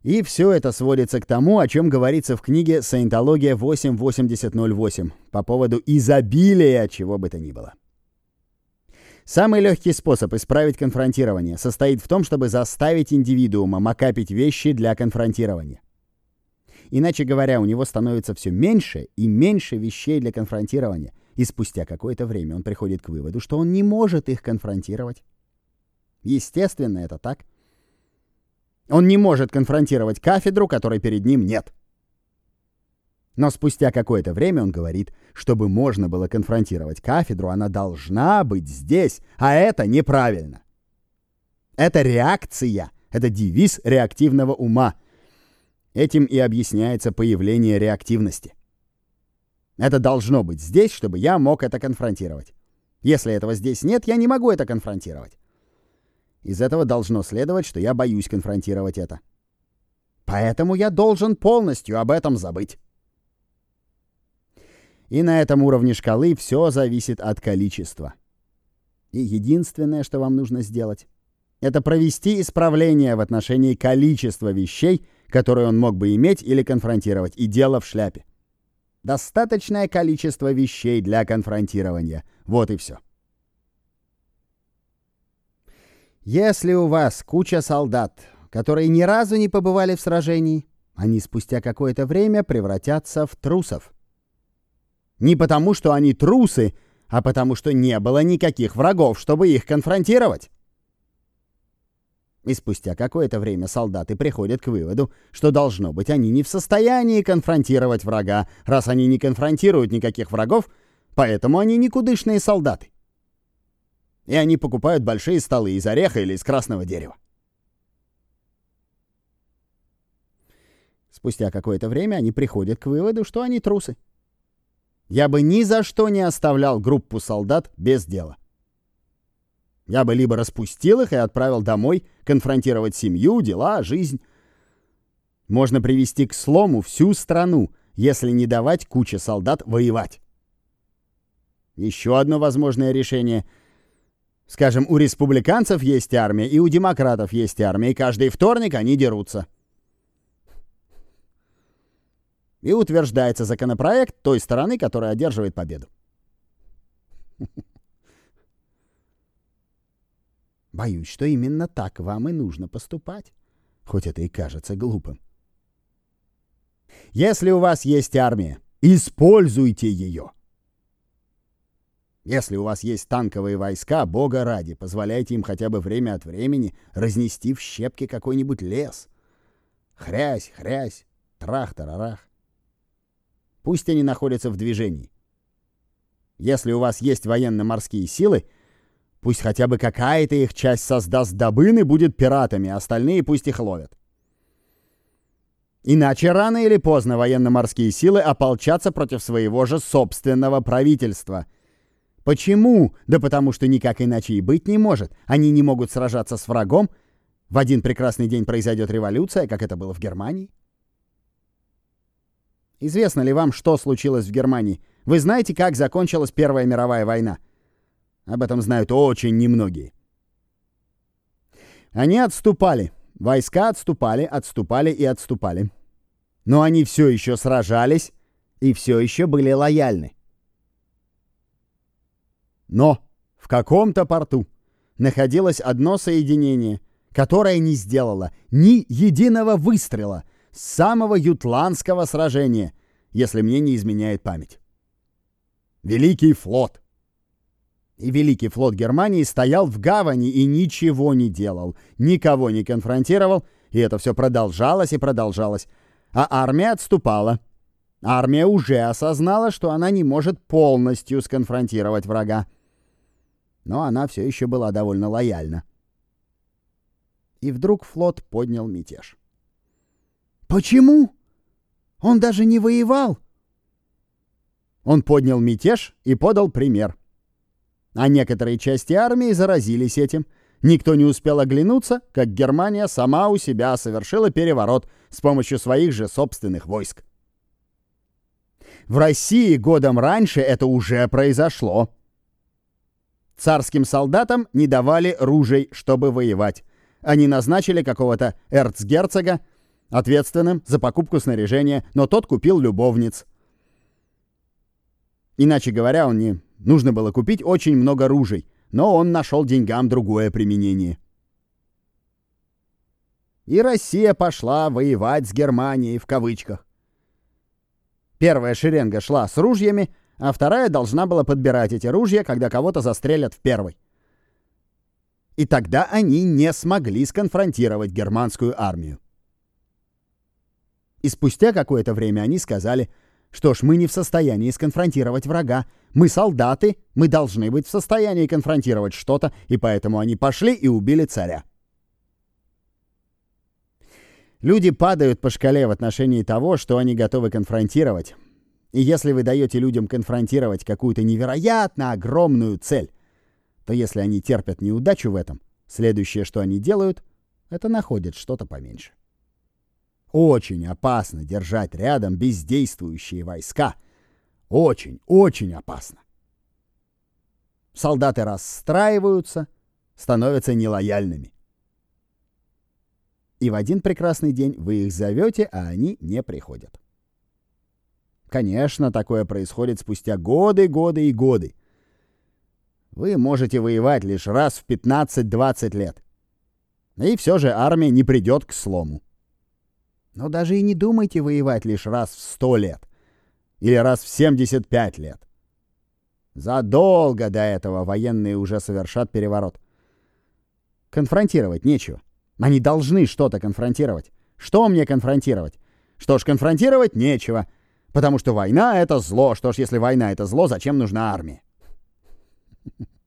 И все это сводится к тому, о чем говорится в книге «Саентология 8.80.08» по поводу изобилия чего бы то ни было. Самый легкий способ исправить конфронтирование состоит в том, чтобы заставить индивидуума макапить вещи для конфронтирования. Иначе говоря, у него становится все меньше и меньше вещей для конфронтирования, и спустя какое-то время он приходит к выводу, что он не может их конфронтировать. Естественно, это так. Он не может конфронтировать кафедру, которой перед ним нет. Но спустя какое-то время он говорит, чтобы можно было конфронтировать кафедру, она должна быть здесь, а это неправильно. Это реакция, это девиз реактивного ума. Этим и объясняется появление реактивности. Это должно быть здесь, чтобы я мог это конфронтировать. Если этого здесь нет, я не могу это конфронтировать. Из этого должно следовать, что я боюсь конфронтировать это. Поэтому я должен полностью об этом забыть. И на этом уровне шкалы все зависит от количества. И единственное, что вам нужно сделать, это провести исправление в отношении количества вещей, которые он мог бы иметь или конфронтировать, и дело в шляпе. Достаточное количество вещей для конфронтирования. Вот и все. Если у вас куча солдат, которые ни разу не побывали в сражении, они спустя какое-то время превратятся в трусов. Не потому, что они трусы, а потому, что не было никаких врагов, чтобы их конфронтировать. И спустя какое-то время солдаты приходят к выводу, что, должно быть, они не в состоянии конфронтировать врага, раз они не конфронтируют никаких врагов, поэтому они никудышные солдаты. И они покупают большие столы из ореха или из красного дерева. Спустя какое-то время они приходят к выводу, что они трусы. Я бы ни за что не оставлял группу солдат без дела. Я бы либо распустил их и отправил домой конфронтировать семью, дела, жизнь. Можно привести к слому всю страну, если не давать куче солдат воевать. Еще одно возможное решение. Скажем, у республиканцев есть армия, и у демократов есть армия, и каждый вторник они дерутся. И утверждается законопроект той стороны, которая одерживает победу. Боюсь, что именно так вам и нужно поступать, хоть это и кажется глупым. Если у вас есть армия, используйте ее. Если у вас есть танковые войска, бога ради, позволяйте им хотя бы время от времени разнести в щепки какой-нибудь лес. Хрясь, хрясь, трах-тарарах. Пусть они находятся в движении. Если у вас есть военно-морские силы, пусть хотя бы какая-то их часть создаст добын и будет пиратами, а остальные пусть их ловят. Иначе рано или поздно военно-морские силы ополчатся против своего же собственного правительства. Почему? Да потому что никак иначе и быть не может. Они не могут сражаться с врагом. В один прекрасный день произойдет революция, как это было в Германии. Известно ли вам, что случилось в Германии? Вы знаете, как закончилась Первая мировая война? Об этом знают очень немногие. Они отступали. Войска отступали, отступали и отступали. Но они все еще сражались и все еще были лояльны. Но в каком-то порту находилось одно соединение, которое не сделало ни единого выстрела с самого Ютландского сражения, если мне не изменяет память. Великий флот. И Великий флот Германии стоял в гавани и ничего не делал, никого не конфронтировал, и это все продолжалось и продолжалось. А армия отступала. Армия уже осознала, что она не может полностью сконфронтировать врага. Но она все еще была довольно лояльна. И вдруг флот поднял мятеж. Почему? Он даже не воевал. Он поднял мятеж и подал пример. А некоторые части армии заразились этим. Никто не успел оглянуться, как Германия сама у себя совершила переворот с помощью своих же собственных войск. В России годом раньше это уже произошло. Царским солдатам не давали ружей, чтобы воевать. Они назначили какого-то эрцгерцога, ответственным за покупку снаряжения, но тот купил любовниц. Иначе говоря, нужно было купить очень много ружей, но он нашел деньгам другое применение. И Россия пошла воевать с Германией в кавычках. Первая шеренга шла с ружьями, а вторая должна была подбирать эти ружья, когда кого-то застрелят в первой. И тогда они не смогли сконфронтировать германскую армию. И спустя какое-то время они сказали: что ж, мы не в состоянии сконфронтировать врага. Мы солдаты, мы должны быть в состоянии конфронтировать что-то, и поэтому они пошли и убили царя. Люди падают по шкале в отношении того, что они готовы конфронтировать. И если вы даете людям конфронтировать какую-то невероятно огромную цель, то если они терпят неудачу в этом, следующее, что они делают, это находят что-то поменьше. Очень опасно держать рядом бездействующие войска. Очень, очень опасно. Солдаты расстраиваются, становятся нелояльными. И в один прекрасный день вы их зовете, а они не приходят. Конечно, такое происходит спустя годы, годы и годы. Вы можете воевать лишь раз в 15-20 лет. И все же армия не придет к слому. Но даже и не думайте воевать лишь раз в 100 лет. Или раз в 75 лет. Задолго до этого военные уже совершат переворот. Конфронтировать нечего. Они должны что-то конфронтировать. Что мне конфронтировать? Что ж, конфронтировать нечего. Потому что война — это зло. Что ж, если война — это зло, зачем нужна армия?